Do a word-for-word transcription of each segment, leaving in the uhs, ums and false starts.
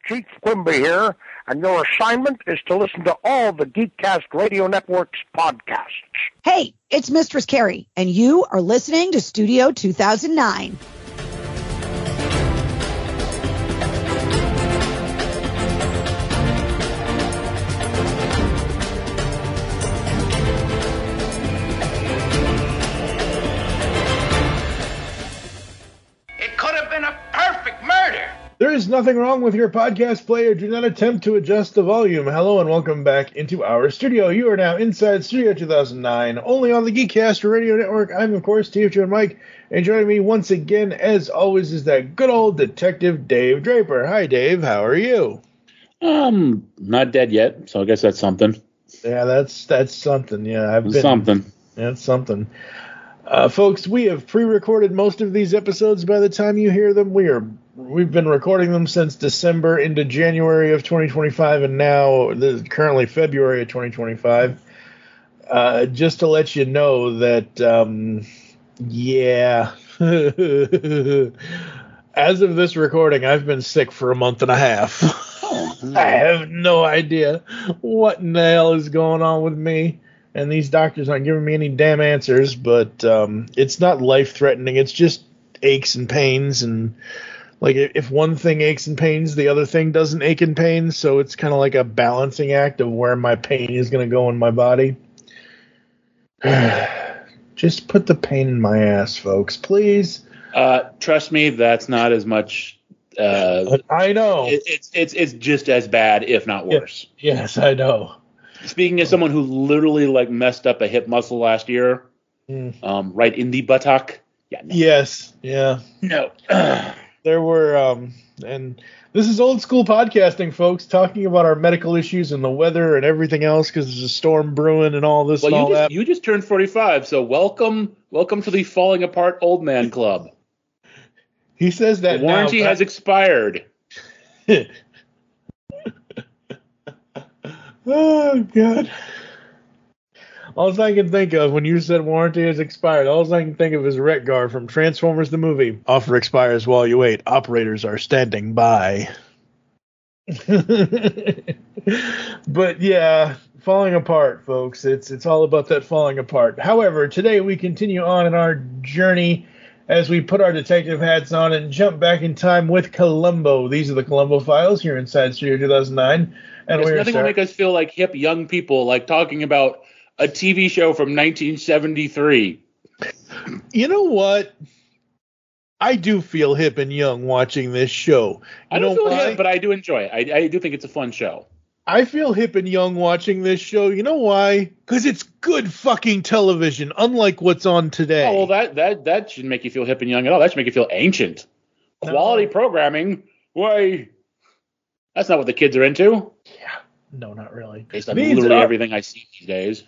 Chief Quimby here, and your assignment is to listen to all the Geekcast Radio Network's podcasts. Hey, it's Mistress Carrie, and you are listening to Studio two thousand nine. There is nothing wrong with your podcast player. Do not attempt to adjust the volume. Hello and welcome back into our studio. You are now inside Studio two thousand nine, only on the Geekcast Radio Network. I'm, of course, T F Joe and Mike, and joining me once again, as always, is that good old Detective Dave Draper. Hi, Dave. How are you? Um, not dead yet, so I guess that's something. Yeah, that's that's something. Yeah, I've been something. That's something. Uh, folks, we have pre-recorded most of these episodes. By the time you hear them, we are we've been recording them since December into January of twenty twenty-five, and now this is currently February of twenty twenty-five. Uh, just to let you know that, um, yeah, as of this recording, I've been sick for a month and a half. Oh, I have no idea what in the hell is going on with me. And these doctors aren't giving me any damn answers, but um, it's not life-threatening. It's just aches and pains. And, like, if one thing aches and pains, the other thing doesn't ache and pain. So it's kind of like a balancing act of where my pain is going to go in my body. Just put the pain in my ass, folks, please. Uh, trust me, that's not as much. Uh, I know. It, it's, it's, it's just as bad, if not worse. Yes, I know. Speaking as someone who literally like messed up a hip muscle last year, mm. um, right in the buttock. Yeah. No. Yes. Yeah. No. There were, um, and this is old school podcasting, folks, talking about our medical issues and the weather and everything else because there's a storm brewing and all this well, and you all just, that. You just turned forty-five, so welcome, welcome to the falling apart old man club. He says that the warranty now, has expired. Oh, God. All I can think of when you said warranty has expired, all I can think of is Retgar from Transformers the movie. Offer expires while you wait. Operators are standing by. But, yeah, falling apart, folks. It's it's all about that falling apart. However, today we continue on in our journey as we put our detective hats on and jump back in time with Columbo. These are the Columbo Files here inside Studio two thousand nine. And nothing start- will make us feel like hip young people, like talking about a T V show from nineteen seventy-three. You know what? I do feel hip and young watching this show. You I don't feel why? hip, but I do enjoy it. I, I do think it's a fun show. I feel hip and young watching this show. You know why? Because it's good fucking television, unlike what's on today. Oh, well, that, that, that shouldn't make you feel hip and young at all. That should make you feel ancient. No. Quality programming? Why... That's not what the kids are into. Yeah, no, not really. Based on these literally are... everything I see these days.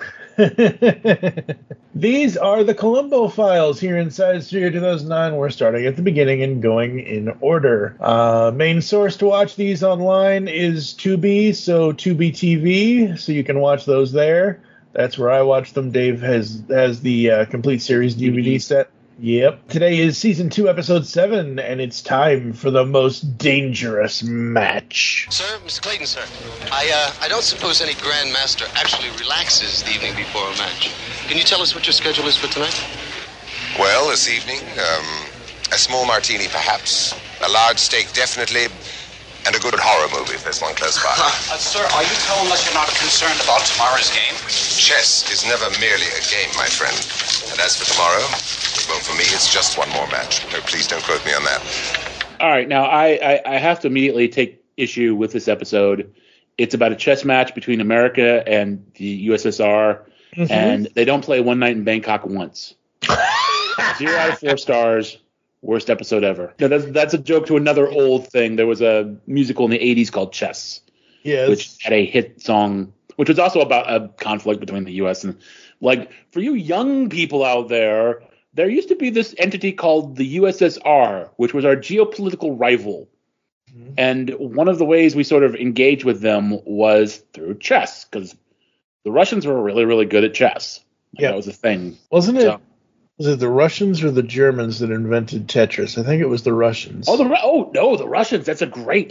These are the Columbo Files here inside Studio two thousand nine. We're starting at the beginning and going in order. Uh, main source to watch these online is Tubi, so Tubi T V, so you can watch those there. That's where I watch them. Dave has has the uh, complete series D V D set. Yep. Today is season two, episode seven, and it's time for the most dangerous match. Sir, Mister Clayton, sir. I uh, I don't suppose any Grand Master actually relaxes the evening before a match. Can you tell us what your schedule is for tonight? Well, this evening, um, a small martini, perhaps, a large steak, definitely, and a good horror movie if there's one close by. Uh, sir, are you telling us you're not concerned about tomorrow's game? Chess is never merely a game, my friend. And as for tomorrow, well, for me, it's just one more match. No, please don't quote me on that. All right, now I, I, I have to immediately take issue with this episode. It's about a chess match between America and the U S S R, mm-hmm. and they don't play One Night in Bangkok once. Zero out of four stars. Worst episode ever. No, that's that's a joke to another old thing. There was a musical in the eighties called Chess, yes. which had a hit song, which was also about a conflict between the U S and, like, for you young people out there, there used to be this entity called the U S S R, which was our geopolitical rival. Mm-hmm. And one of the ways we sort of engaged with them was through chess, because the Russians were really, really good at chess. Like, yeah. That was a thing. Wasn't it? So, Was it the Russians or the Germans that invented Tetris? I think it was the Russians. Oh, the oh no, the Russians. That's a great.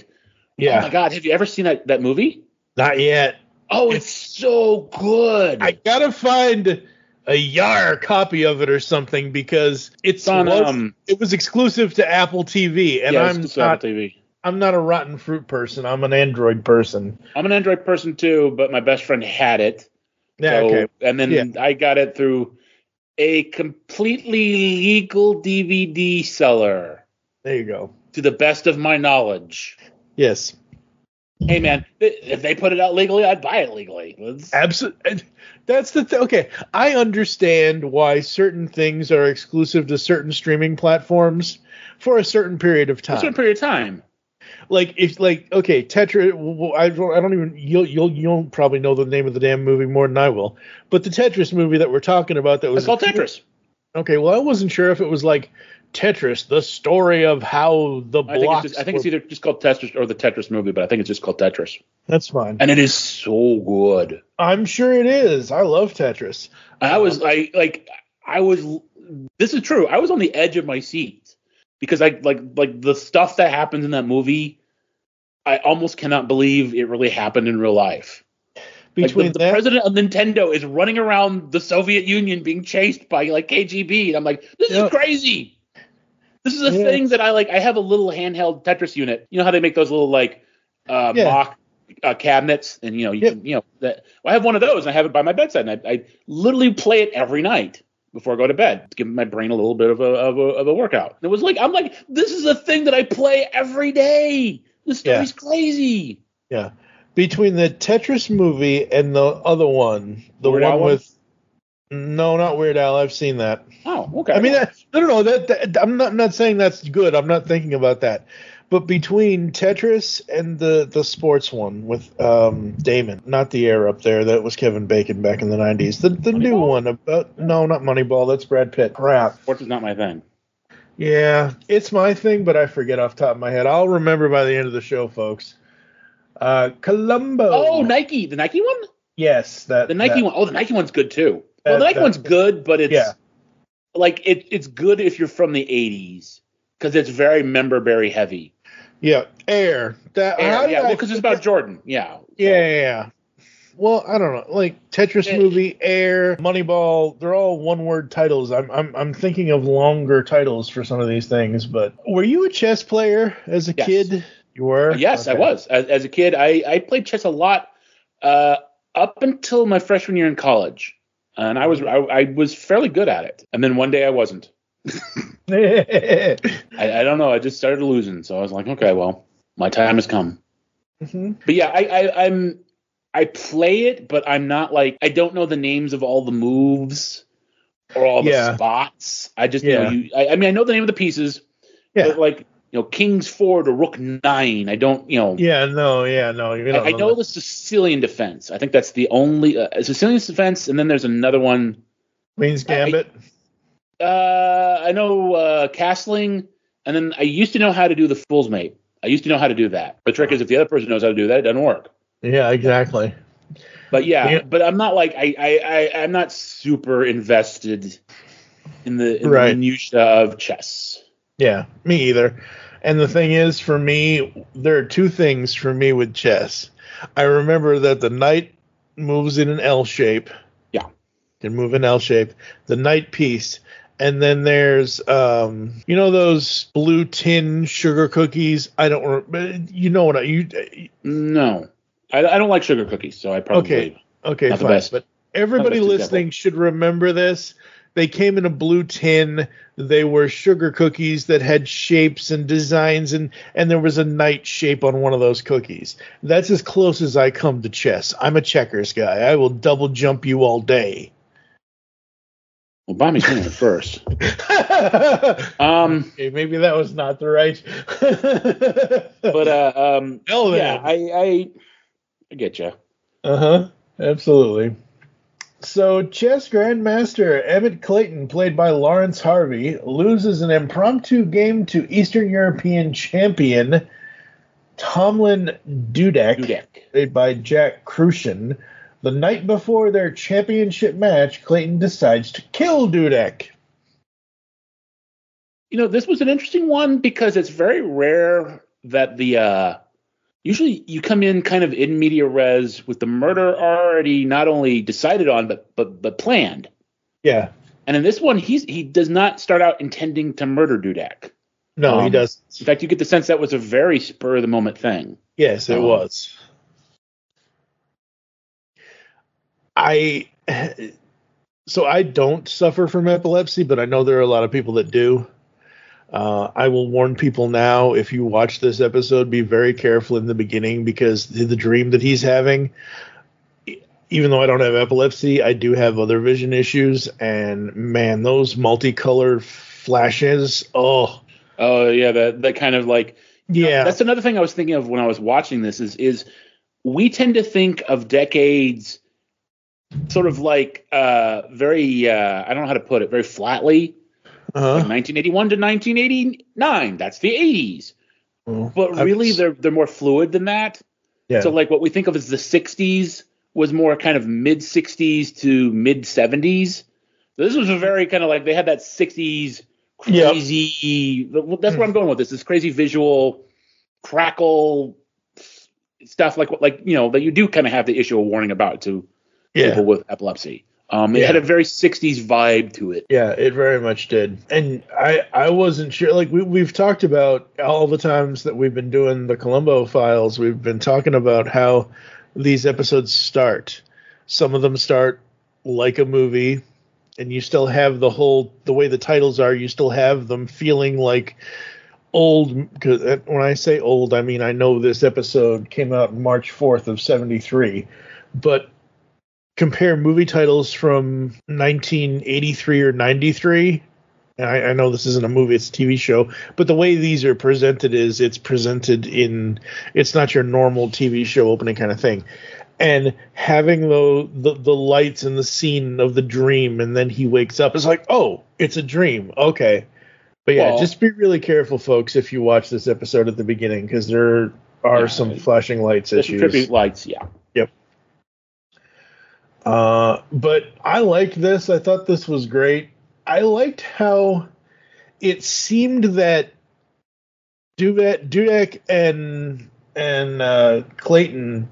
Yeah. Oh my God, have you ever seen that that movie? Not yet. Oh, it's so good. I gotta find a Yar copy of it or something because it's on, was, um, it was exclusive to Apple T V, and yeah, I'm it's not Apple T V. I'm not a rotten fruit person. I'm an Android person. I'm an Android person too, but my best friend had it. Yeah, so, okay. And then Yeah. I got it through a completely legal D V D seller, There you go. to the best of my knowledge. Yes. Hey, man, if they put it out legally, I'd buy it legally. Let's... Absolutely. That's the thing. Okay, I understand why certain things are exclusive to certain streaming platforms for a certain period of For time. a certain period of time. Like if, like, okay, Tetris. I don't, I don't even. You'll, you'll, you'll probably know the name of the damn movie more than I will. But the Tetris movie that we're talking about, that was It's called Tetris. Okay, well, I wasn't sure if it was like Tetris, the story of how the I think, blocks. it's, just, I think were, it's either just called Tetris or the Tetris movie, but I think it's just called Tetris. That's fine. And it is so good. I'm sure it is. I love Tetris. I was I like I was this is true. I was on the edge of my seat because I like like the stuff that happens in that movie. I almost cannot believe it really happened in real life. Between like the, the that, president of Nintendo is running around the Soviet Union being chased by like K G B, and I'm like, this Yeah. is crazy. This is a Yeah. thing that I like. I have a little handheld Tetris unit. You know how they make those little like uh, Yeah. mock uh, cabinets, and you know, you Yep. can, you know that. Well, I have one of those, and I have it by my bedside, and I, I literally play it every night before I go to bed to give my brain a little bit of a of a, of a workout. And it was like I'm like, this is a thing that I play every day. This story's Yeah. crazy. yeah, between the Tetris movie and the other one, the Weird one Al one? with no, not Weird Al. I've seen that. Oh, okay. I mean, that, no, no, no. That, that I'm not I'm not saying that's good. I'm not thinking about that. But between Tetris and the, the sports one with um, Damon, not the air up there, that was Kevin Bacon back in the nineties. The the new Moneyball? one about no, not Moneyball. That's Brad Pitt. Crap. Sports is not my thing. Yeah, it's my thing, but I forget off the top of my head. I'll remember by the end of the show, folks. Uh, Columbo. Oh, Nike, the Nike one, yes, that the Nike that, one. Oh, the Nike one's good too. That- well, the Nike that- one's good, but it's Yeah. like it, it's good if you're from the eighties because it's very member berry heavy. Yeah, Air. That how Air, did yeah, I well, because it's forget- about Jordan. Yeah. Yeah, yeah, yeah. Well, I don't know. Like Tetris Eh. movie, Air, Moneyball, they're all one-word titles. I'm I'm I'm thinking of longer titles for some of these things. But were you a chess player as a Yes. kid? You were. Yes, I Okay. was. As, as a kid, I, I played chess a lot uh, up until my freshman year in college, and I was I, I was fairly good at it. And then one day I wasn't. I, I don't know. I just started losing, so I was like, okay, well, my time has come. Mhm. But yeah, I, I I'm I play it, but I'm not like I don't know the names of all the moves or all the Yeah. spots. I just Yeah. know you. I, I mean, I know the name of the pieces, Yeah. but like you know, King's Four to Rook Nine. I don't, you know. Yeah. No. Yeah. No. You I, I know the Sicilian defense. I think that's the only uh, Sicilian defense, and then there's another one. Queen's Gambit. Uh, I know uh, castling, and then I used to know how to do the fool's mate. I used to know how to do that. The trick is if the other person knows how to do that, it doesn't work. Yeah. Exactly. But yeah, Yeah. but I'm not like I I, I I'm not super invested in the, in Right. the minutia of chess. Yeah. Me either. And the thing is, for me, there are two things for me with chess. I remember that the knight moves in an L shape. Yeah. Can move in L shape. The knight piece. And then there's, um, you know, those blue tin sugar cookies. I don't, re- you know what I, you, No, I, I don't like sugar cookies, so I probably okay, okay, Not the fine. best. But everybody Not the best listening should remember this. They came in a blue tin. They were sugar cookies that had shapes and designs, and, and there was a knight shape on one of those cookies. That's as close as I come to chess. I'm a checkers guy. I will double jump you all day. Well, buy me something first. Um, Okay, maybe that was not the right. but uh, um, Hell yeah, then. I I I get you. Uh huh. Absolutely. So, chess grandmaster Emmett Clayton, played by Lawrence Harvey, loses an impromptu game to Eastern European champion Tomlin Dudek, Dudek. played by Jack Crucian. The night before their championship match, Clayton decides to kill Dudek. You know, this was an interesting one because it's very rare that the uh, usually you come in kind of in media res with the murder already not only decided on but but but planned. Yeah. And in this one, he's he does not start out intending to murder Dudek. No, um, he doesn't. In fact, you get the sense that was a very spur of the moment thing. Yes, it um, was. I so I don't suffer from epilepsy, but I know there are a lot of people that do. Uh, I will warn people now, if you watch this episode, be very careful in the beginning, because the, the dream that he's having, even though I don't have epilepsy, I do have other vision issues, and man, those multicolored flashes, oh. Oh, yeah, that, that kind of like, yeah. That's another thing I was thinking of when I was watching this is, is we tend to think of decades sort of like uh, very, uh, I don't know how to put it, very flatly. Uh-huh. Like nineteen eighty-one to nineteen eighty-nine, that's the eighties. Well, but really, was... they're they're more fluid than that. Yeah. So like what we think of as the sixties was more kind of mid sixties to mid seventies. So this was a very kind of like they had that sixties crazy. Yep. That's where I'm going with this. This crazy visual crackle stuff, like like you know that you do kind of have to issue a warning about to yeah. people with epilepsy. Um, it yeah. had a very sixties vibe to it. Yeah, it very much did. And I, I wasn't sure. Like, we, we've talked about all the times that we've been doing the Columbo Files, we've been talking about how these episodes start. Some of them start like a movie, and you still have the whole, the way the titles are, you still have them feeling like old. Because when I say old, I mean, I know this episode came out March fourth of seventy-three, but compare movie titles from nineteen eighty-three or ninety-three. And I, I know this isn't a movie, it's a T V show, but the way these are presented is it's presented in, it's not your normal T V show opening kind of thing. And having the, the, the lights and the scene of the dream, and then he wakes up, it's like, oh, it's a dream. Okay. But yeah, well, just be really careful, folks, if you watch this episode at the beginning, because there are yeah, some flashing lights issues. Trippy lights, yeah. Yep. Uh, but I liked this. I thought this was great. I liked how it seemed that Dudek, Dudek and and uh, Clayton,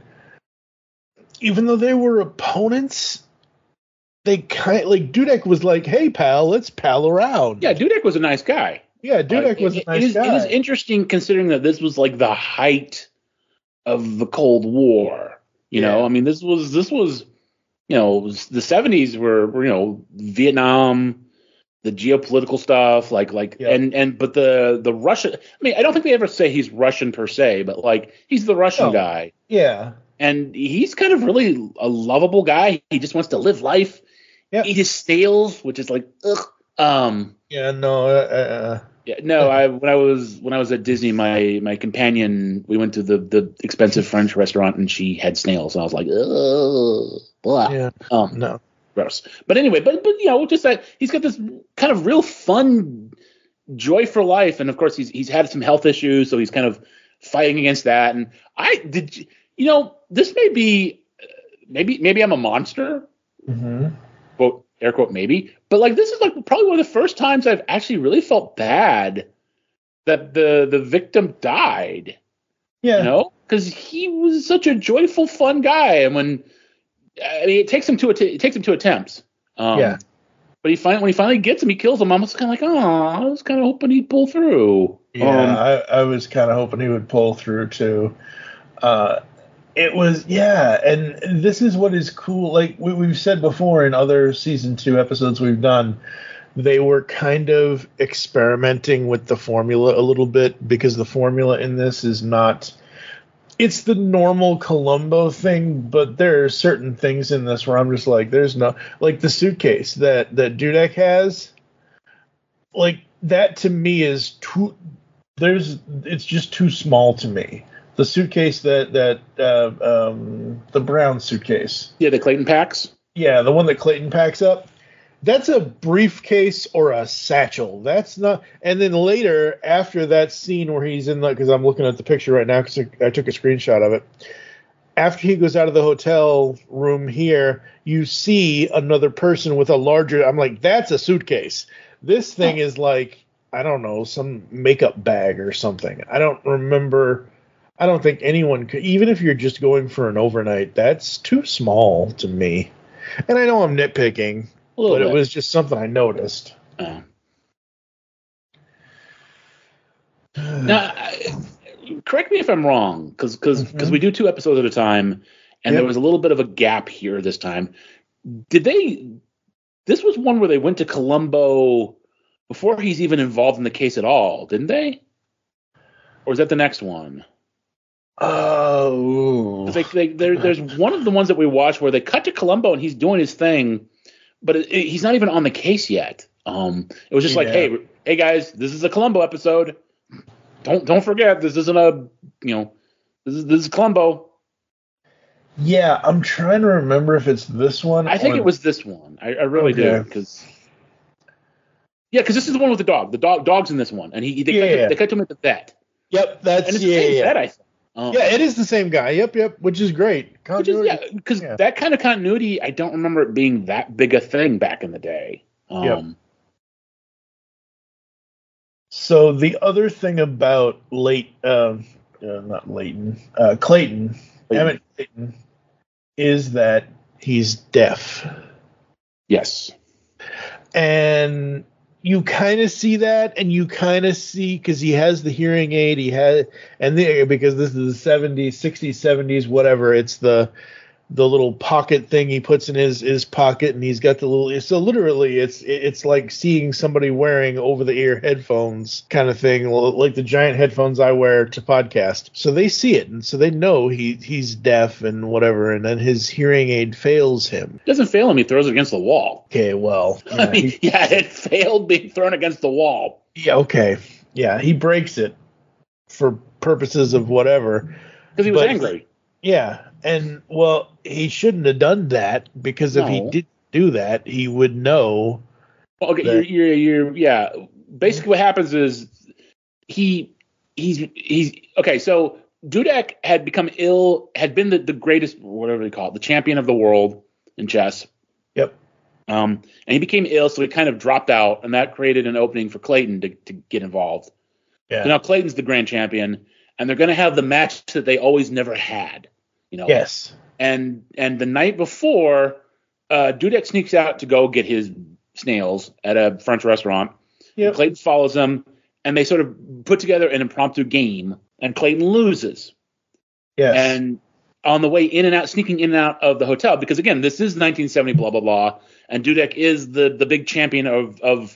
even though they were opponents, they kind like Dudek was like, "Hey, pal, let's pal around." Yeah, Dudek was a nice guy. Yeah, Dudek uh, was it, a nice it is, guy. It is interesting considering that this was like the height of the Cold War. You yeah. know, I mean, this was this was. You know, the seventies were, were, you know, Vietnam, the geopolitical stuff, like, like, yep. and, and, but the, the Russian, I mean, I don't think they ever say he's Russian per se, but like, he's the Russian oh, guy. Yeah. And he's kind of really a lovable guy. He just wants to live life, yep. eat his snails, which is like, ugh. Um, yeah, no, uh, yeah, no, I, when I was, when I was at Disney, my, my companion, we went to the, the expensive French restaurant and she had snails. And I was like, ugh. Blah. Yeah. Um, no. Gross. But anyway, but but you know, just that he's got this kind of real fun joy for life, and of course he's he's had some health issues, so he's kind of fighting against that. And I did, you know, this may be maybe maybe I'm a monster. Mm-hmm. Quote air quote maybe, but like this is like probably one of the first times I've actually really felt bad that the the victim died. Yeah. You know, because he was such a joyful, fun guy, and when I mean, it takes him to att- it takes him two attempts. Um, yeah. But he finally, when he finally gets him, he kills him. I'm just kind of like, oh, I was kind of hoping he'd pull through. Yeah, um, I, I was kind of hoping he would pull through too. Uh, it was, yeah, and this is what is cool. Like we, we've said before in other season two episodes we've done, they were kind of experimenting with the formula a little bit, because the formula in this is not. It's the normal Columbo thing, but there are certain things in this where I'm just like, there's no, like the suitcase that, that Dudek has, like that to me is too, there's, it's just too small to me. The suitcase that, that, uh, um, the brown suitcase. Yeah, the Clayton packs? Yeah, the one that Clayton packs up. That's a briefcase or a satchel. That's not. And then later, after that scene where he's in the, because I'm looking at the picture right now because I took a screenshot of it. After he goes out of the hotel room here, you see another person with a larger. I'm like, that's a suitcase. This thing is like, I don't know, some makeup bag or something. I don't remember. I don't think anyone could, even if you're just going for an overnight, that's too small to me. And I know I'm nitpicking, but bit. It was just something I noticed. Oh. Now, I, correct me if I'm wrong, because because mm-hmm. we do two episodes at a time, and yep. there was a little bit of a gap here this time. Did they? This was one where they went to Columbo before he's even involved in the case at all, didn't they? Or is that the next one? Oh, they, they, there, there's one of the ones that we watched where they cut to Columbo and he's doing his thing, but it, it, he's not even on the case yet. Um, it was just yeah. like, hey, hey guys, this is a Columbo episode. Don't don't forget, this isn't a you know, this is this is Columbo. Yeah, I'm trying to remember if it's this one. I think or... it was this one. I, I really okay. do because. Yeah, because this is the one with the dog. The dog dog's in this one, and he they, yeah, cut, yeah. they cut to him at the vet. Yep, that's and it's yeah, the same yeah. vet, I think. Um, yeah, it is the same guy. Yep, yep, which is great. Which is, yeah, because yeah. that kind of continuity, I don't remember it being that big a thing back in the day. Um, yep. So the other thing about late, uh, uh, not Leighton, uh, Clayton, Clayton, Emmett Clayton, is that he's deaf. Yes. And you kind of see that, and you kind of see, because he has the hearing aid, he has, and the, because this is the seventies, sixties, seventies, whatever, it's the the little pocket thing he puts in his, his pocket, and he's got the little, so literally it's it's like seeing somebody wearing over-the-ear headphones kind of thing, like the giant headphones I wear to podcast. So they see it, and so they know he he's deaf and whatever, and then his hearing aid fails him. It doesn't fail him, he throws it against the wall. Okay, well. Yeah, I mean, he, yeah, it failed being thrown against the wall. Yeah, okay. Yeah, he breaks it for purposes of whatever. Because he was angry. Yeah, and, well, he shouldn't have done that, because if no. he did do that, he would know. Well, okay, that, you're, you're, you're, yeah. Basically, what happens is he, he's, he's, okay, so Dudek had become ill, had been the, the greatest, whatever they call it, the champion of the world in chess. Yep. Um, and he became ill, so he kind of dropped out, and that created an opening for Clayton to, to get involved. Yeah. So now Clayton's the grand champion, and they're going to have the match that they always never had. You know. Yes. And and the night before, uh, Dudek sneaks out to go get his snails at a French restaurant. Yep. Clayton follows him, and they sort of put together an impromptu game, and Clayton loses. Yes. And on the way in and out, sneaking in and out of the hotel, because again, this is nineteen seventy, blah blah blah, and Dudek is the the big champion of of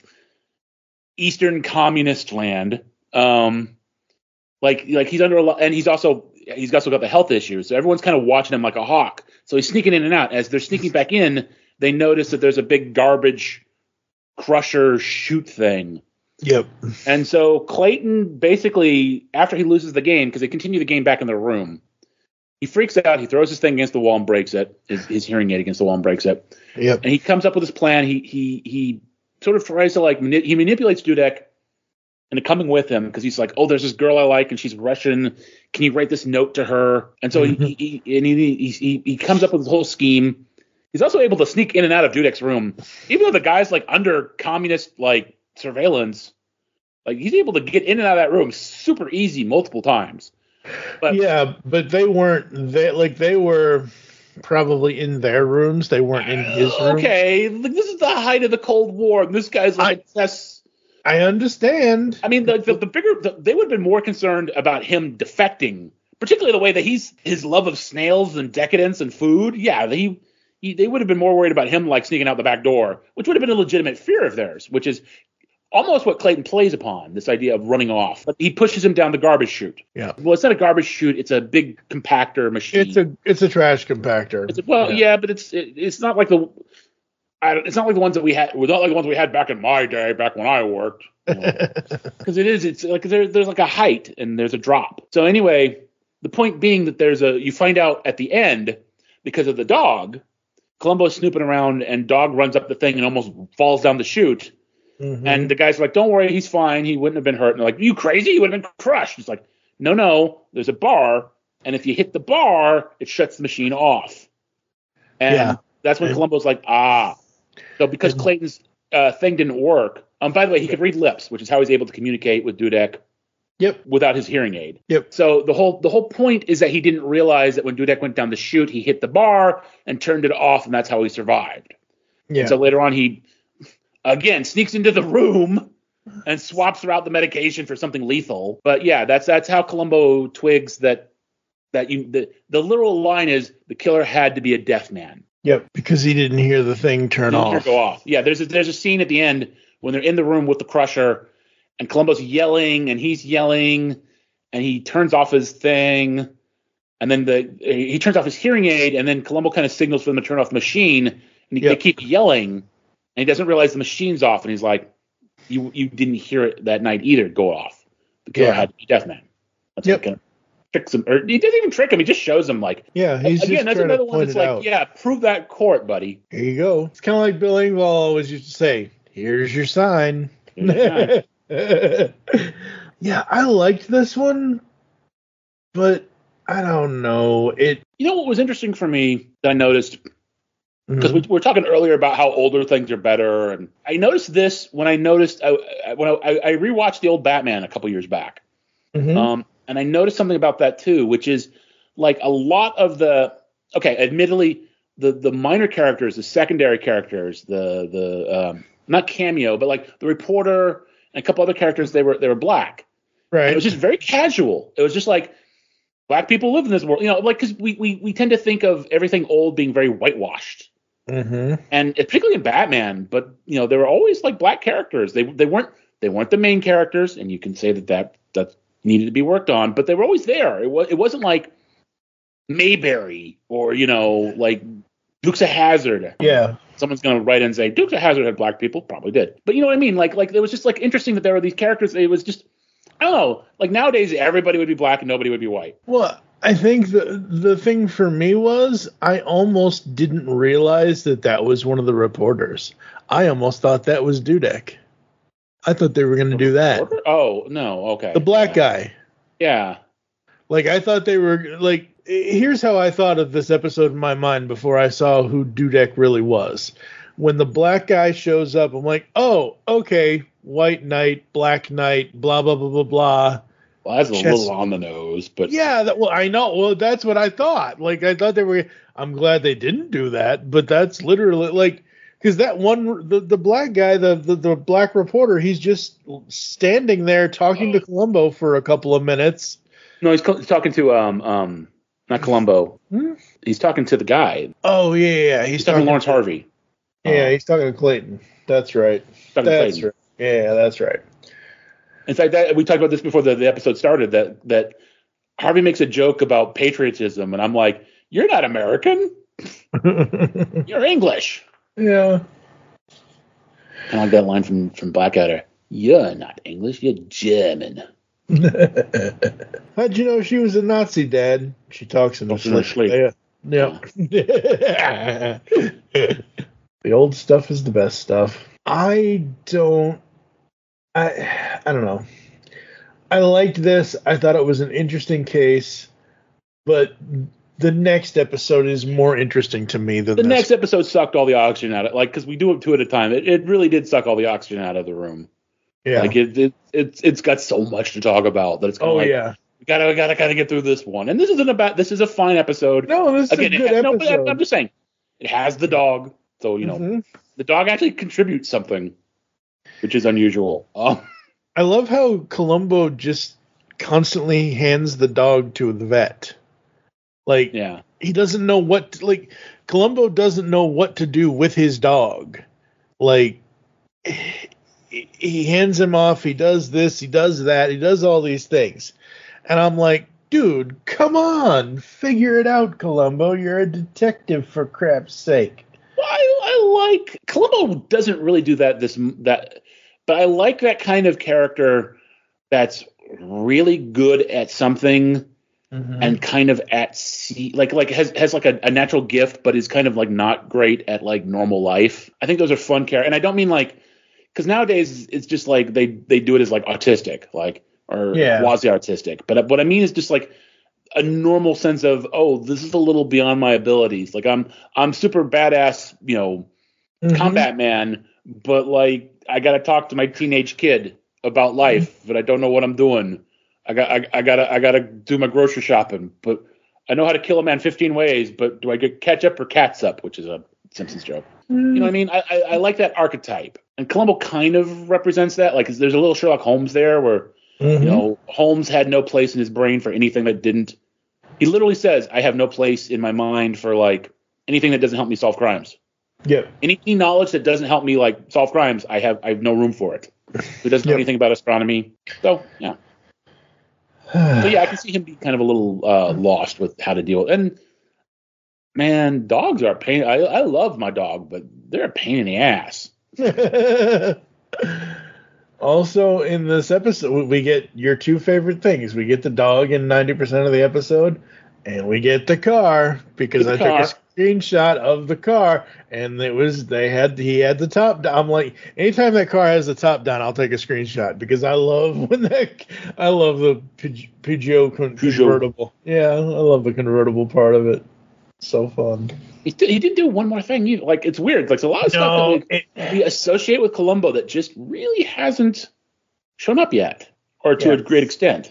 Eastern communist land. Um, like like he's under a lot, and he's also. He's also got the health issues, so everyone's kind of watching him like a hawk. So he's sneaking in and out. As they're sneaking back in, they notice that there's a big garbage crusher chute thing. Yep. And so Clayton basically, after he loses the game, because they continue the game back in their room, he freaks out. He throws his thing against the wall and breaks it. His, his hearing aid against the wall and breaks it. Yep. And he comes up with his plan. He he he sort of tries to like mani- he manipulates Dudek into coming with him, because he's like, oh, there's this girl I like, and she's Russian. Can you write this note to her? And so mm-hmm. he, he and he, he he comes up with this whole scheme. He's also able to sneak in and out of Dudek's room, even though the guy's like under communist like surveillance. Like he's able to get in and out of that room super easy multiple times. But yeah, but they weren't. They like they were probably in their rooms. They weren't in his room. Okay, like, this is the height of the Cold War, and this guy's like that's. I understand. I mean, the the, the bigger the, they would have been more concerned about him defecting, particularly the way that he's his love of snails and decadence and food. Yeah, he, he they would have been more worried about him like sneaking out the back door, which would have been a legitimate fear of theirs, which is almost what Clayton plays upon, this idea of running off. But he pushes him down the garbage chute. Yeah. Well, it's not a garbage chute; it's a big compactor machine. It's a it's a trash compactor. It's a, well, yeah. yeah, but it's it, it's not like the. I, it's not like the ones that we had. Well, not like the ones we had back in my day, back when I worked. Because it is. It's like there, there's like a height and there's a drop. So anyway, the point being that there's a. You find out at the end because of the dog. Columbo's snooping around, and dog runs up the thing and almost falls down the chute. Mm-hmm. And the guy's like, "Don't worry, he's fine. He wouldn't have been hurt." And they're like, "You crazy? You would have been crushed." He's like, "No, no. There's a bar, and if you hit the bar, it shuts the machine off." And yeah. that's when Columbo's like, "Ah." So because Clayton's uh, thing didn't work, um, by the way, he could read lips, which is how he's able to communicate with Dudek. Yep. Without his hearing aid. Yep. So the whole the whole point is that he didn't realize that when Dudek went down the chute, he hit the bar and turned it off, and that's how he survived. Yeah. And so later on, he again sneaks into the room and swaps out the medication for something lethal. But yeah, that's that's how Columbo twigs that that you the the literal line is the killer had to be a deaf man. Yep, because he didn't hear the thing turn Didn't off. hear it go off. Yeah, there's a, there's a scene at the end when they're in the room with the Crusher, and Columbo's yelling, and he's yelling, and he turns off his thing, and then the he turns off his hearing aid, and then Columbo kind of signals for them to turn off the machine, and he, Yep. they keep yelling, and he doesn't realize the machine's off, and he's like, "You you didn't hear it that night either go off. The killer Yeah. had to be deaf man." That's Yep. what kind of tricks him, or he doesn't even trick him. He just shows him like, Yeah, he's again, just that's trying another to one point that's it like, out. yeah, prove that court, buddy. Here you go. It's kind of like Bill Engvall always used to say, here's your sign. Here's your Yeah, I liked this one, but I don't know. It You know what was interesting for me that I noticed, because Mhm. we were talking earlier about how older things are better, and I noticed this when I noticed I, I- when I, I rewatched the old Batman a couple years back, Mhm. um, and I noticed something about that too, which is like a lot of the okay, admittedly, the the minor characters, the secondary characters, the the um, not cameo, but like the reporter and a couple other characters, they were they were black. And right. it was just very casual. It was just like black people live in this world, you know, like because we, we we tend to think of everything old being very whitewashed, Mm-hmm. and particularly in Batman. But you know, there were always like black characters. They they weren't they weren't the main characters, and you can say that that that needed to be worked on, but they were always there. It was it wasn't like Mayberry or you know like Dukes of Hazzard. Yeah. Someone's going to write in and say Dukes of Hazzard had black people, probably did. But you know what I mean? Like like it was just like interesting that there were these characters. It was just I don't know. Like nowadays, everybody would be black and nobody would be white. Well, I think the the thing for me was I almost didn't realize that that was one of the reporters. I almost thought that was Dudek. I thought they were going to do that. Oh no, okay. The black yeah. guy. Yeah. Like I thought they were like. Here's how I thought of this episode in my mind before I saw who Dudek really was. When the black guy shows up, I'm like, oh, okay, white knight, black knight, blah blah blah blah blah. Well, that's a Chest- little on the nose, but Yeah, that, well, I know. Well, that's what I thought. Like, I thought they were. I'm glad they didn't do that, but that's literally like because that one, the, the black guy, the, the the black reporter, he's just standing there talking to Columbo for a couple of minutes. no, he's, co- he's talking to um um not Columbo. Hmm? He's talking to the guy. Oh yeah, yeah, he's, He's talking to Lawrence to- Harvey. Yeah, Uh, he's talking to Clayton. That's right. talking to That's Clayton. right. Yeah, that's right. In fact, that, we talked about this before the, the episode started. That that Harvey makes a joke about patriotism, and I'm like, "You're not American. You're English." Yeah. Kind of like that line from from Blackadder. You're not English. You're German. How'd you know she was a Nazi, Dad? She talks in her Talks in her sleep. sleep. Yeah. Yeah. The old stuff is the best stuff. I don't. I I don't know. I liked this. I thought it was an interesting case, but the next episode is more interesting to me than The this. next episode sucked all the oxygen out of like because we do it two at a time. It, it really did suck all the oxygen out of the room. Yeah. Like it, it it's it's got so much to talk about that it's kind of oh like yeah. we gotta we gotta kind of get through this one. And this isn't about this is a fine episode. No, this is Again, a it good has- no, episode. but I'm, I'm just saying it has the dog, so you know Mhm. the dog actually contributes something, which is unusual. Um, I love how Columbo just constantly hands the dog to the vet. Like yeah, he doesn't know what to, like Columbo doesn't know what to do with his dog. Like he, he hands him off, he does this, he does that, he does all these things. And I'm like, dude, come on, figure it out, Columbo. You're a detective for crap's sake. well, I, I like Columbo doesn't really do that this that, but I like that kind of character that's really good at something. Mm-hmm. And kind of at sea, like like has has like a, a natural gift, but is kind of like not great at like normal life. I think those are fun characters, and I don't mean like because nowadays it's just like they they do it as like autistic, like or Yeah. quasi artistic. But what I mean is just like a normal sense of oh, this is a little beyond my abilities. Like I'm I'm super badass, you know, Mhm. combat man, but like I got to talk to my teenage kid about life, but I don't know what I'm doing. I got I, I gotta I gotta do my grocery shopping, but I know how to kill a man fifteen ways. But do I get ketchup or catsup, which is a Simpsons joke? Mm. You know what I mean? I, I I like that archetype, and Columbo kind of represents that. Like, there's a little Sherlock Holmes there, where mm-hmm. you know Holmes had no place in his brain for anything that didn't. He literally says, "I have no place in my mind for like anything that doesn't help me solve crimes." Yep. Any, any knowledge that doesn't help me like solve crimes, I have I have no room for it. Who doesn't know yep. anything about astronomy? So yeah. So yeah, I can see him be kind of a little uh, lost with how to deal with. And man, dogs are a pain. I I love my dog, but they're a pain in the ass. Also, in this episode, we get your two favorite things. We get the dog in ninety percent of the episode, and we get the car, because I car. took a screenshot of the car, and it was they had he had the top down. I'm like, anytime that car has the top down, I'll take a screenshot, because I love when that I love the Peugeot convertible. Yeah, I love the convertible part of it. So fun. He did, he did do one more thing. You, like, it's weird. Like, there's a lot of no, stuff that we, it, we associate with Columbo that just really hasn't shown up yet, or to yeah. a great extent.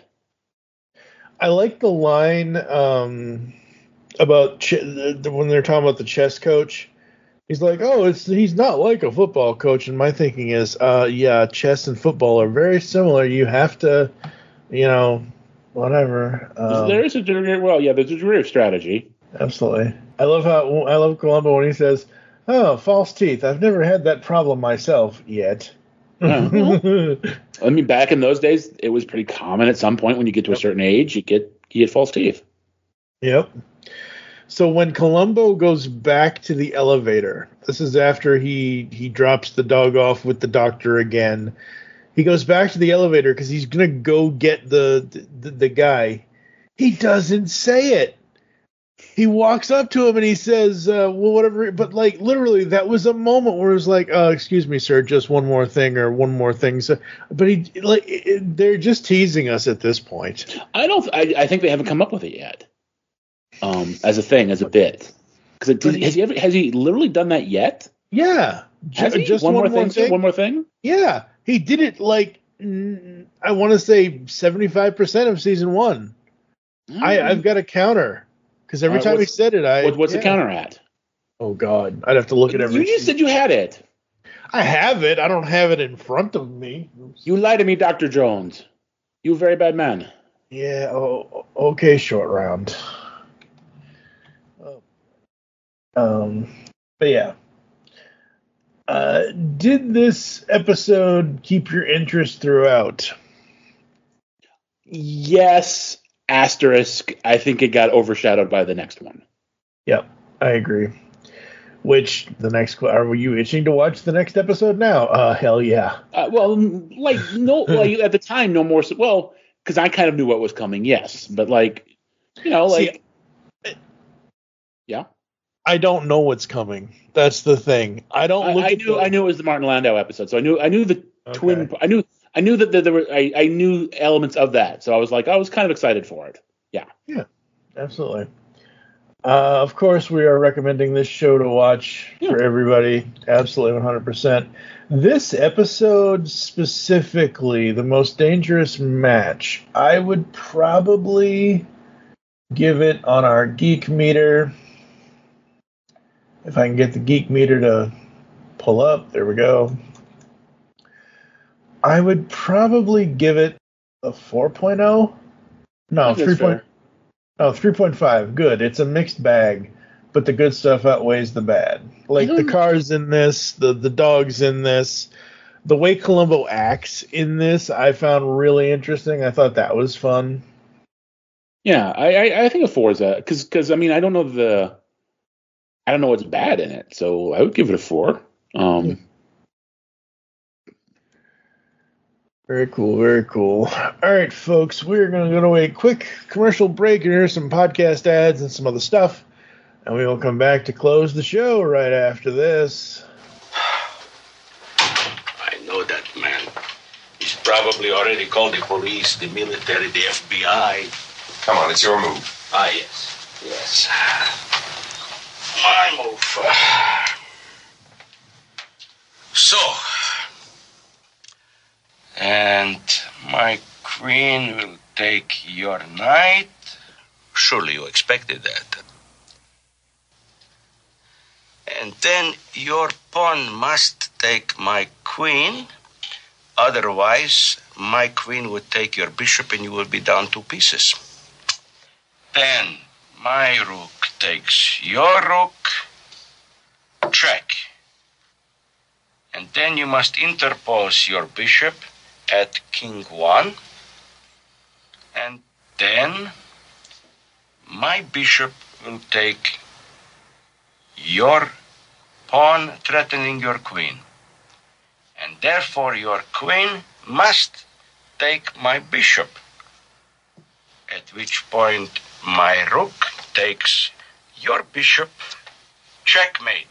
I like the line um, about ch- when they're talking about the chess coach. He's like, "Oh, it's he's not like a football coach." And my thinking is, uh, yeah, chess and football are very similar. You have to, you know, whatever. Um, there is a degree. Well, yeah, there's a degree of strategy. Absolutely. I love how I love Columbo when he says, "Oh, false teeth. I've never had that problem myself yet." Uh, I mean, back in those days, it was pretty common. At some point, when you get to a certain age, you get you get false teeth. Yep. So when Columbo goes back to the elevator, this is after he he drops the dog off with the doctor again. He goes back to the elevator because he's gonna go get the the, the guy. He doesn't say it. He walks up to him and he says, uh, well, whatever. But, like, literally, that was a moment where it was like, uh, excuse me, sir, just one more thing or one more thing. So, but he, like, it, they're just teasing us at this point. I don't, I, I think they haven't come up with it yet um, as a thing, as a bit. Because has he ever, has he literally done that yet? Yeah. Has he? Just one, one more thing, thing? One more thing? Yeah. He did it, like, I want to say seventy-five percent of season one. Mm. I, I've got a counter. Because every right, time he said it, I... What, what's yeah. the counter at? Oh, God. I'd have to look at every... You just said you had it. I have it. I don't have it in front of me. You lie to me, Doctor Jones. You a very bad man. Yeah, oh, okay, short round. Um, But, yeah. Uh, did this episode keep your interest throughout? Yes. Asterisk, I think it got overshadowed by the next one. Yep, I agree. Which, the next, are you itching to watch the next episode now? Uh, hell yeah. Uh, well, like, no, like, at the time, no more, so, well, because I kind of knew what was coming, yes. But, like, you know, like, See, yeah. I don't know what's coming. That's the thing. I don't look I, I at knew, the... I knew it was the Martin Landau episode, so I knew, I knew the okay. twin, I knew, I knew that there were, I, I knew elements of that, so I was like, I was kind of excited for it. Yeah. Yeah, absolutely. Uh, of course, we are recommending this show to watch yeah. for everybody. Absolutely, one hundred percent. This episode specifically, The Most Dangerous Match, I would probably give it on our geek meter. If I can get the geek meter to pull up, there we go. I would probably give it a four point oh. No, three point oh. Oh, three point five. Good. It's a mixed bag, but the good stuff outweighs the bad. Like the cars in this, the, the dogs in this, the way Columbo acts in this, I found really interesting. I thought that was fun. Yeah, I, I, I think a four is a because because I mean I don't know the I don't know what's bad in it, so I would give it a four. Um, yeah. Very cool, very cool. All right, folks, we're going to go to a quick commercial break and hear some podcast ads and some other stuff, and we will come back to close the show right after this. I know that man. He's probably already called the police, the military, the F B I. Come on, it's your move. Ah, yes. Yes. My move. So... And my queen will take your knight. Surely you expected that. And then your pawn must take my queen. Otherwise, my queen would take your bishop and you will be down two pieces. Then my rook takes your rook. Check. And then you must interpose your bishop at king one. And then my bishop will take your pawn threatening your queen. And therefore your queen must take my bishop. At which point my rook takes your bishop. Checkmate.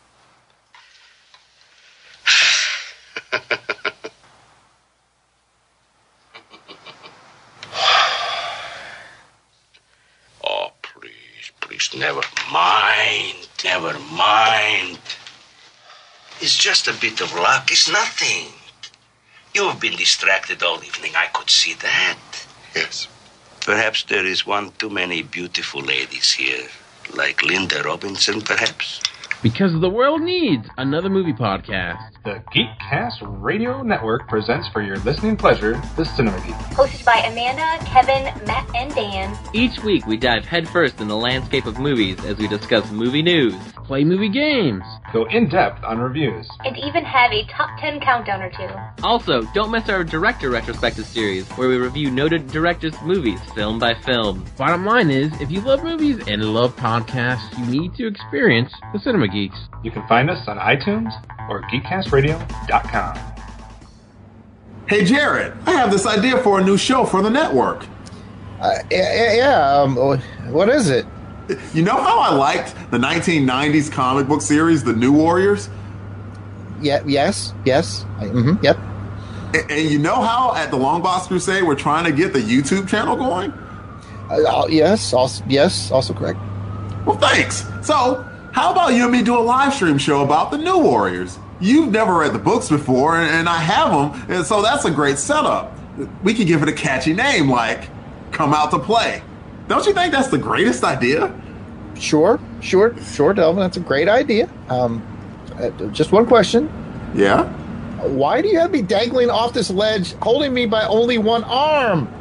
Oh, please, please, never mind, never mind. It's just a bit of luck, it's nothing. You've been distracted all evening, I could see that. Yes. Perhaps there is one too many beautiful ladies here, like Linda Robinson, perhaps? Because the world needs another movie podcast. The Geekcast Radio Network presents for your listening pleasure the Cinema Geek. Hosted by Amanda, Kevin, Matt, and Dan. Each week we dive headfirst in the landscape of movies as we discuss movie news, play movie games, go in-depth on reviews, and even have a top ten countdown or two. Also, don't miss our director retrospective series, where we review noted directors' movies film by film. Bottom line is, if you love movies and love podcasts, you need to experience the Cinema Geeks. You can find us on iTunes or geekcast radio dot com. Hey, Jared, I have this idea for a new show for the network. Uh, yeah, yeah um, what is it? You know how I liked the nineteen nineties comic book series, The New Warriors? Yeah, yes, yes, mm-hmm, yep. And, and you know how at the Long Box Crusade we're trying to get the YouTube channel going? Uh, yes, also, yes, also correct. Well, thanks. So, how about you and me do a live stream show about the New Warriors? You've never read the books before, and, and I have them, and so that's a great setup. We could give it a catchy name like Come Out to Play. Don't you think that's the greatest idea? Sure, sure, sure, Delvin. That's a great idea. Um, uh, just one question. Yeah? Why do you have me dangling off this ledge, holding me by only one arm?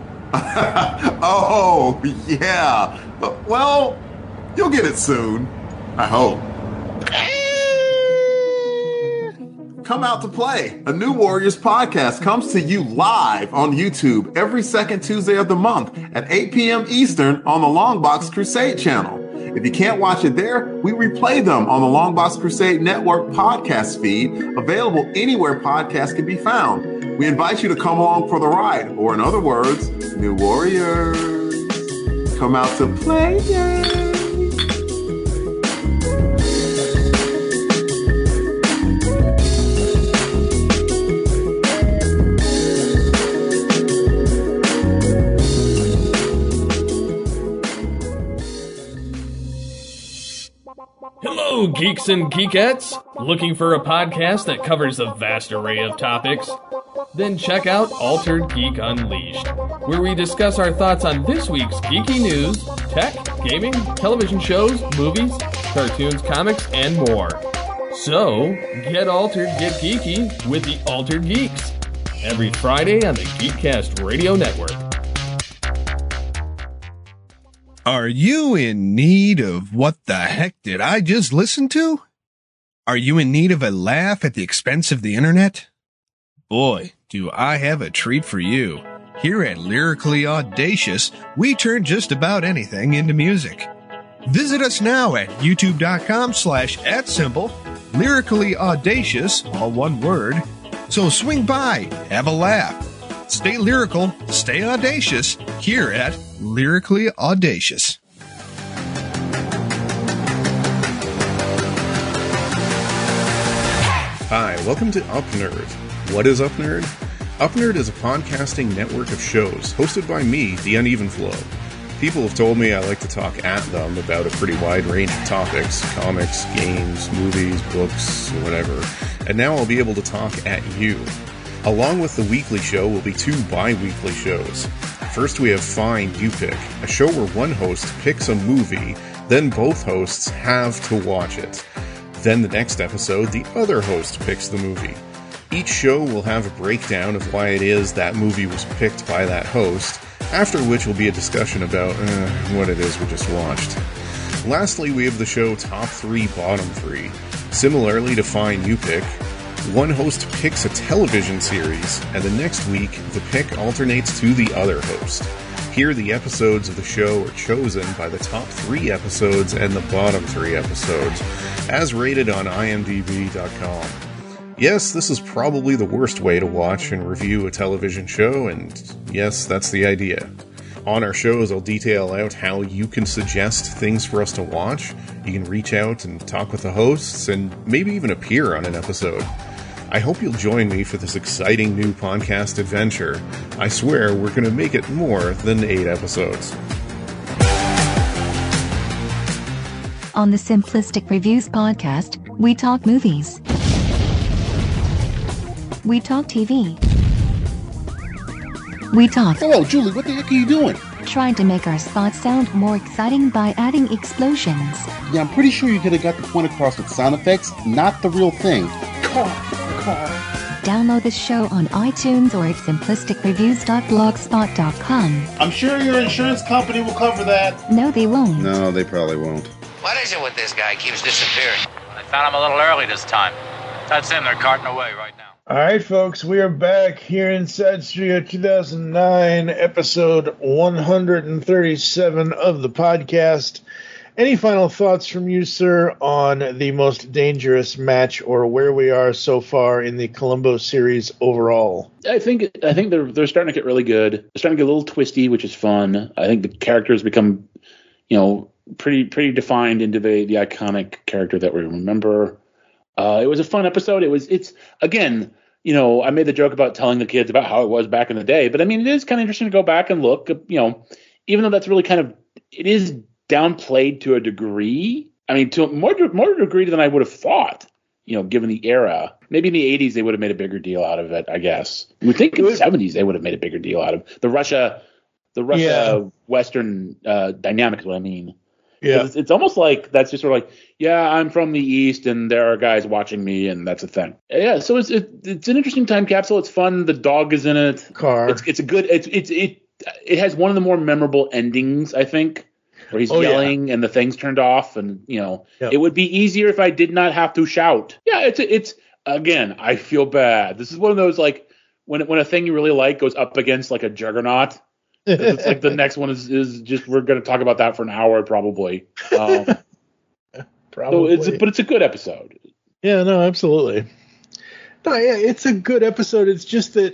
Oh, yeah. Well, you'll get it soon. I hope. Come Out to Play, a New Warriors podcast, comes to you live on YouTube every second Tuesday of the month at eight p.m. Eastern on the Longbox Crusade channel. If you can't watch it there, we replay them on the Longbox Crusade Network podcast feed, available anywhere podcasts can be found. We invite you to come along for the ride, or in other words, New Warriors, come out to play. Hello, geeks and geekettes! Looking for a podcast that covers a vast array of topics? Then check out Altered Geek Unleashed, where we discuss our thoughts on this week's geeky news, tech, gaming, television shows, movies, cartoons, comics, and more. So, get altered, get geeky with the Altered Geeks, every Friday on the Geekcast Radio Network. Are you in need of what the heck did I just listen to? Are you in need of a laugh at the expense of the internet? Boy, do I have a treat for you. Here at Lyrically Audacious, we turn just about anything into music. Visit us now at youtube.com slash at symbol, Lyrically Audacious, all one word. So swing by, have a laugh. Stay lyrical, stay audacious, here at Lyrically Audacious. Hi, welcome to Up Nerd. What is Up Nerd? Up Nerd is a podcasting network of shows hosted by me, The Uneven Flow. People have told me I like to talk at them about a pretty wide range of topics, comics, games, movies, books, whatever, and now I'll be able to talk at you. Along with the weekly show will be two bi-weekly shows. First, we have Find You Pick, a show where one host picks a movie, then both hosts have to watch it. Then the next episode, the other host picks the movie. Each show will have a breakdown of why it is that movie was picked by that host, after which will be a discussion about uh, what it is we just watched. Lastly, we have the show Top three, Bottom three. Similarly to Find You Pick, one host picks a television series, and the next week, the pick alternates to the other host. Here, the episodes of the show are chosen by the top three episodes and the bottom three episodes, as rated on I M D B dot com. Yes, this is probably the worst way to watch and review a television show, and yes, that's the idea. On our shows, I'll detail out how you can suggest things for us to watch. You can reach out and talk with the hosts, and maybe even appear on an episode. I hope you'll join me for this exciting new podcast adventure. I swear we're going to make it more than eight episodes. On the Simplistic Reviews podcast, we talk movies. We talk T V. We talk. Hello, Julie, what the heck are you doing? Trying to make our spots sound more exciting by adding explosions. Yeah, I'm pretty sure you could have got the point across with sound effects, not the real thing. Car, car. Download the show on iTunes or at simplistic reviews dot blogspot dot com. I'm sure your insurance company will cover that. No, they won't. No, they probably won't. What is it with this guy? He keeps disappearing. I found him a little early this time. That's him. They're carting away right now. All right, folks, we are back here inside Studio two thousand nine, episode one hundred thirty-seven of the podcast. Any final thoughts from you, sir, on the most dangerous match or where we are so far in the Columbo series overall? I think I think they're they're starting to get really good. They're starting to get a little twisty, which is fun. I think the characters become, you know, pretty pretty defined into the, the iconic character that we remember. Uh, it was a fun episode. It was it's again, you know, I made the joke about telling the kids about how it was back in the day, but I mean, it is kind of interesting to go back and look. You know, even though that's really kind of it is downplayed to a degree. I mean, to a more more degree than I would have thought. You know, given the era, maybe in the eighties they would have made a bigger deal out of it. I guess you would think in the seventies they would have made a bigger deal out of the Russia, the Russia yeah. Western uh, dynamic is what I mean. Yeah, it's, it's almost like that's just sort of like, yeah, I'm from the East and there are guys watching me and that's a thing. Yeah, so it's it, it's an interesting time capsule. It's fun. The dog is in it. Car. It's it's a good. It's it's it it has one of the more memorable endings, I think. Where he's oh, yelling yeah. and the thing's turned off, and you know yep. it would be easier if I did not have to shout. Yeah, it's it's again, I feel bad. This is one of those like when when a thing you really like goes up against like a juggernaut. It's like the next one is is just we're going to talk about that for an hour probably. Um, probably, so it's but it's a good episode. Yeah, no, absolutely. No, yeah, it's a good episode. It's just that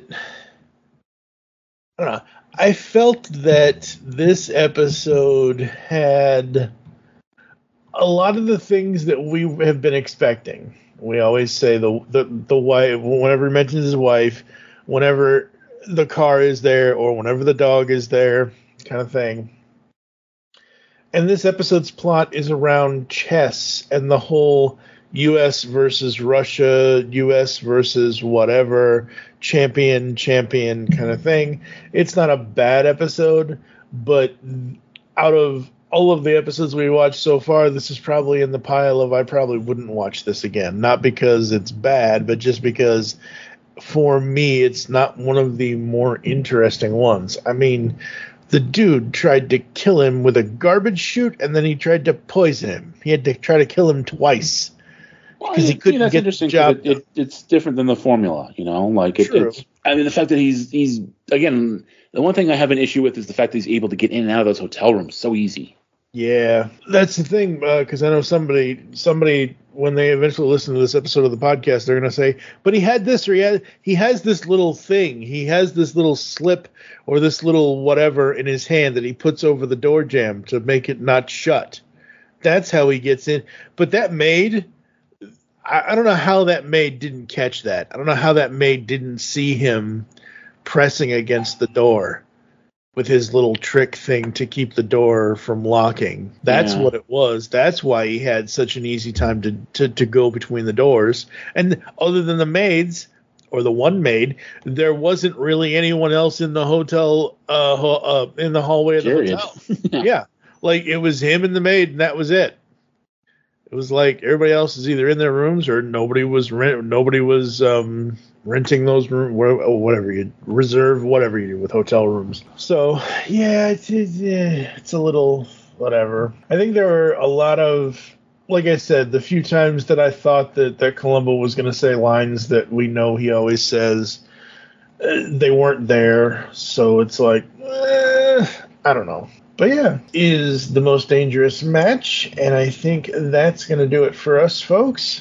I don't know. I felt that this episode had a lot of the things that we have been expecting. We always say the the the wife, whenever he mentions his wife, whenever the car is there, or whenever the dog is there, kind of thing. And this episode's plot is around chess and the whole U S versus Russia, U S versus whatever, champion, champion kind of thing. It's not a bad episode, but out of all of the episodes we watched so far, this is probably in the pile of I probably wouldn't watch this again. Not because it's bad, but just because for me, it's not one of the more interesting ones. I mean, the dude tried to kill him with a garbage chute, and then he tried to poison him. He had to try to kill him twice. Because well, he couldn't that's get interesting the job. It, it, it's different than the formula, you know. Like it, it's. I mean, the fact that he's he's again, the one thing I have an issue with is the fact that he's able to get in and out of those hotel rooms so easy. Yeah, that's the thing. Because uh, I know somebody, somebody when they eventually listen to this episode of the podcast, they're going to say, "But he had this, or he had, he has this little thing. He has this little slip or this little whatever in his hand that he puts over the door jamb to make it not shut. That's how he gets in. But that maid." I don't know how that maid didn't catch that. I don't know how that maid didn't see him pressing against the door with his little trick thing to keep the door from locking. That's yeah. what it was. That's why he had such an easy time to, to, to go between the doors. And other than the maids or the one maid, there wasn't really anyone else in the hotel, uh, ho- uh in the hallway of the Period. hotel. Yeah. Like, it was him and the maid, and that was it. It was like everybody else is either in their rooms or nobody was rent, nobody was um, renting those rooms, whatever you reserve, whatever you do with hotel rooms. So yeah, it's it's, it's a little whatever. I think there were a lot of, like I said, the few times that I thought that that Columbo was going to say lines that we know he always says, uh, they weren't there. So it's like, eh, I don't know. But yeah, is the most dangerous match, and I think that's going to do it for us, folks.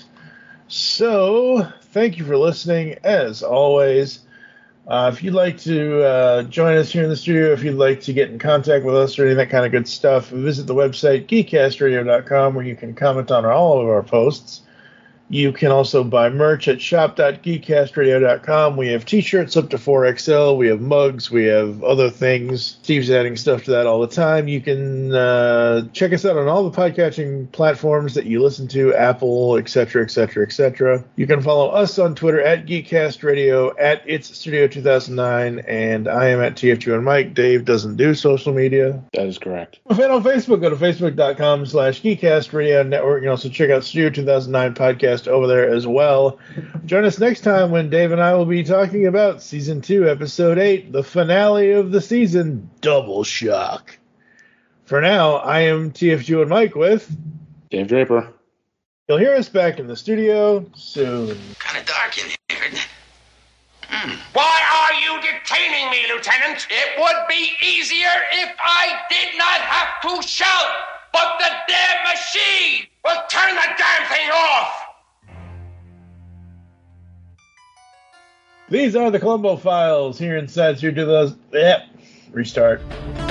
So, thank you for listening, as always. Uh, if you'd like to uh, join us here in the studio, if you'd like to get in contact with us or any of that kind of good stuff, visit the website, geek cast radio dot com, where you can comment on all of our posts. You can also buy merch at shop dot geek cast radio dot com. We have t-shirts up to four X L. We have mugs. We have other things. Steve's adding stuff to that all the time. You can uh, check us out on all the podcatching platforms that you listen to, Apple, et cetera, et cetera, et cetera. You can follow us on Twitter at GeekCastRadio, at It's Studio two thousand nine, and I am at T F two and Mike. Dave doesn't do social media. That is correct. If you're on Facebook, go to facebook dot com slash GeekCastRadio Network. You can also check out Studio two thousand nine podcast over there as well. Join us next time when Dave and I will be talking about season two, episode eight, the finale of the season, Double Shock. For now, I am T F two and Mike with Dave Draper. You'll hear us back in the studio soon. Kind of dark in here, isn't it? Hmm. Why are you detaining me, Lieutenant? It would be easier if I did not have to shout, but the damn machine will turn the damn thing off. These are the Columbo Files here inside Studio two thousand. Yep. Restart.